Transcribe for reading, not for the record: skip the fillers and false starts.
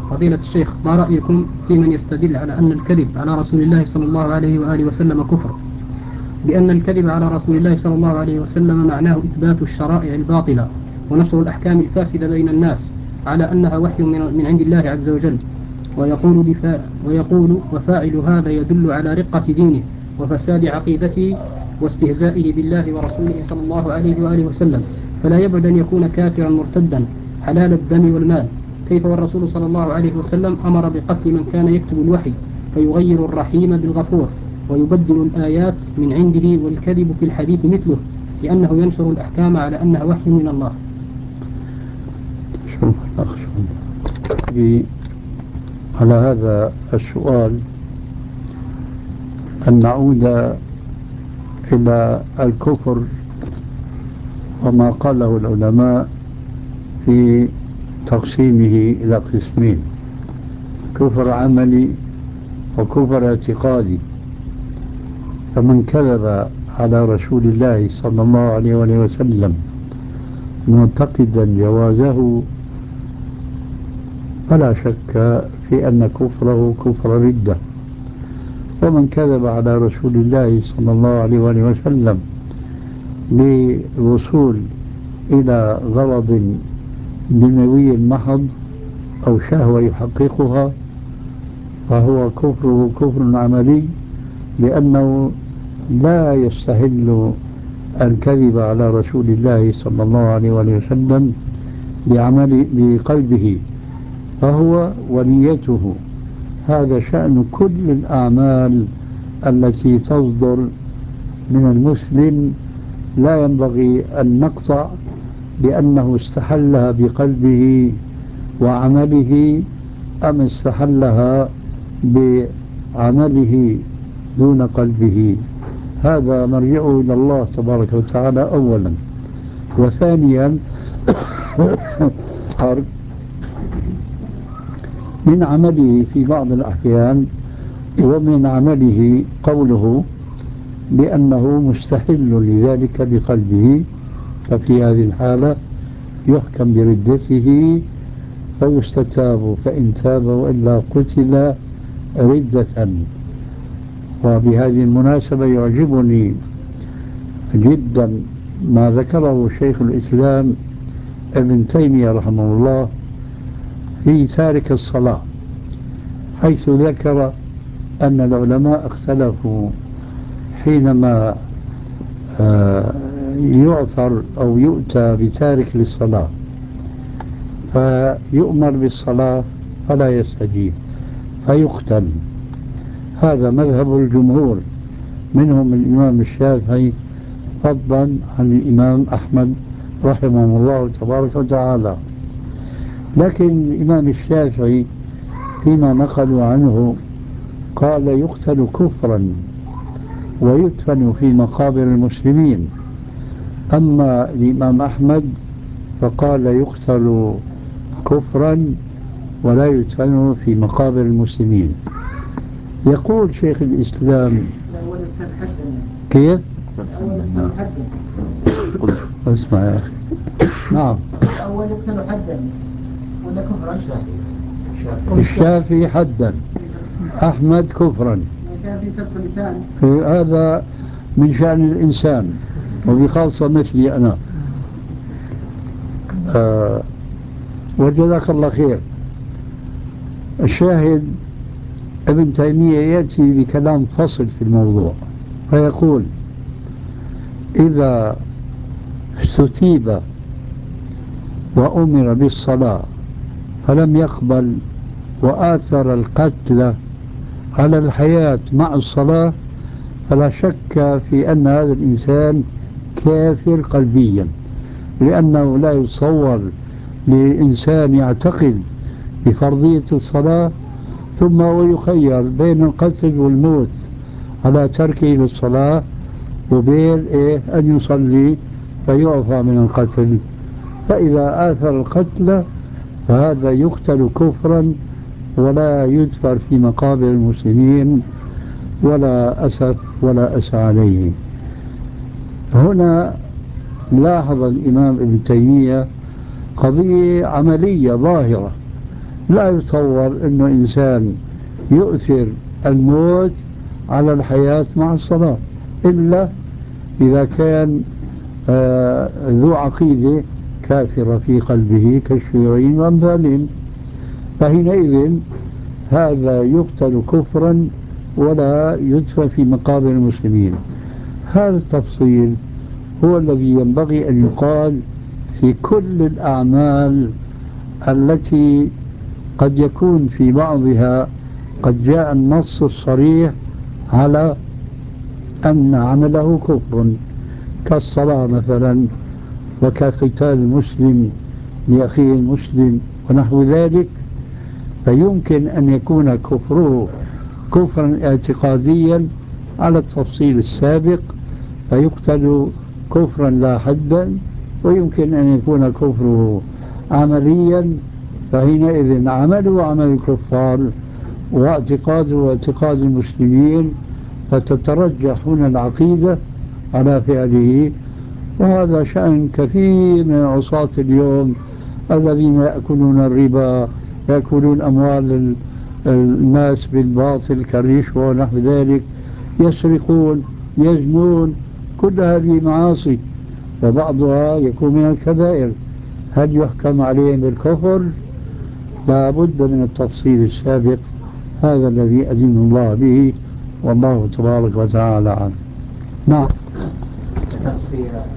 فضيلة الشيخ، ما رأيكم في من يستدل على أن الكذب على رسول الله صلى الله عليه وآله وسلم كفر، بأن الكذب على رسول الله صلى الله عليه وسلم معناه إثبات الشرائع الباطلة ونشر الأحكام الفاسدة بين الناس على أنها وحي من عند الله عز وجل، ويقول وفاعل هذا يدل على رقة دينه وفساد عقيدته واستهزائه بالله ورسوله صلى الله عليه وآله وسلم، فلا يبعد أن يكون كافرا مرتدا حلال الدم والمال. كيف والرسول صلى الله عليه وسلم أمر بقتل من كان يكتب الوحي فيغير الرحيم بالغفور ويبدل الآيات من عنده، والكذب في الحديث مثله لأنه ينشر الأحكام على أنها وحي من الله. شوف الأخ على هذا السؤال أن نعود إلى الكفر وما قاله العلماء في تقسيمه إلى قسمين: كفر عملي وكفر اعتقادي. فمن كذب على رسول الله صلى الله عليه وسلم معتقدا جوازه فلا شك في أن كفره كفر ردة. ومن كذب على رسول الله صلى الله عليه وسلم للوصول إلى غرض دنيوي محض أو شهوة يحققها فهو كفره كفر عملي، لأنه لا يستهل الكذب على رسول الله صلى الله عليه وسلم بقلبه، فهو ونيته. هذا شأن كل الأعمال التي تصدر من المسلم، لا ينبغي أن نقطع بأنه استحلها بقلبه وعمله أم استحلها بعمله دون قلبه. هذا مرجعه إلى الله تبارك وتعالى أولا. وثانيا من عمله في بعض الأحيان، ومن عمله قوله بأنه مستحل لذلك بقلبه، ففي هذه الحالة يحكم بردته فيستتاب، فإن تاب وإلا قتل ردة. وبهذه المناسبة يعجبني جدا ما ذكره شيخ الإسلام ابن تيمية رحمه الله في تارك الصلاة، حيث ذكر أن العلماء اختلفوا حينما يعثر أو يؤتى بتارك للصلاة فيؤمر بالصلاة فلا يستجيب فيقتل. هذا مذهب الجمهور، منهم الإمام الشافعي فضلا عن الإمام أحمد رحمه الله تبارك وتعالى. لكن الإمام الشافعي فيما نقلوا عنه قال يقتل كفرا ويدفن في مقابر المسلمين. أما الإمام أحمد فقال يقتل كفرا ولا يدفن في مقابر المسلمين. يقول شيخ الإسلام كيف؟ اسمع يا أخي. نعم. الأول يقتل حدا ولا كفرا؟ الشافعي حدا، أحمد كفرا. الشافعي سبق لسان. هذا من شأن الإنسان وبخاصة مثلي أنا. وجزاك الله خير. الشاهد ابن تيمية يأتي بكلام فصل في الموضوع فيقول: إذا استتيب وأمر بالصلاة فلم يقبل وآثر القتل على الحياة مع الصلاة فلا شك في أن هذا الإنسان كافر قلبيا، لأنه لا يتصور لإنسان يعتقد بفرضية الصلاة ثم هو يخير بين القتل والموت على تركه للصلاة وبين أن يصلي فيعفى من القتل. فإذا آثر القتل فهذا يقتل كفرا ولا يدفر في مقابر المسلمين ولا أسف ولا أسى عليه. هنا لاحظ الإمام ابن تيمية قضية عملية ظاهرة، لا يتصور أنه إنسان يؤثر الموت على الحياة مع الصلاة إلا إذا كان ذو عقيدة كافرة في قلبه كالشيوعيين وأمثالهم، فحينئذ هذا يقتل كفرا ولا يدفن في مقابر المسلمين. هذا التفصيل هو الذي ينبغي أن يقال في كل الأعمال التي قد يكون في بعضها قد جاء النص الصريح على أن عمله كفر، كالصلاة مثلا، وكقتال المسلم لأخيه المسلم ونحو ذلك. فيمكن أن يكون كفره كفرا اعتقاديا على التفصيل السابق فيقتل كفرا لا حدا، ويمكن أن يكون كفره عمليا فحينئذ عمله عمل الكفار واعتقاده اعتقاد المسلمين، فتترجح هنا العقيدة على فعله. وهذا شأن كثير من عصاة اليوم الذين يأكلون الربا، يأكلون أموال الناس بالباطل كالرشوة ونحو ذلك، يسرقون، يزنون، كل هذه معاصي وبعضها يكون من الكبائر. هل يحكم عليهم بالكفر؟ لا بد من التفصيل السابق، هذا الذي أدين الله به والله تبارك وتعالى عنه. نعم.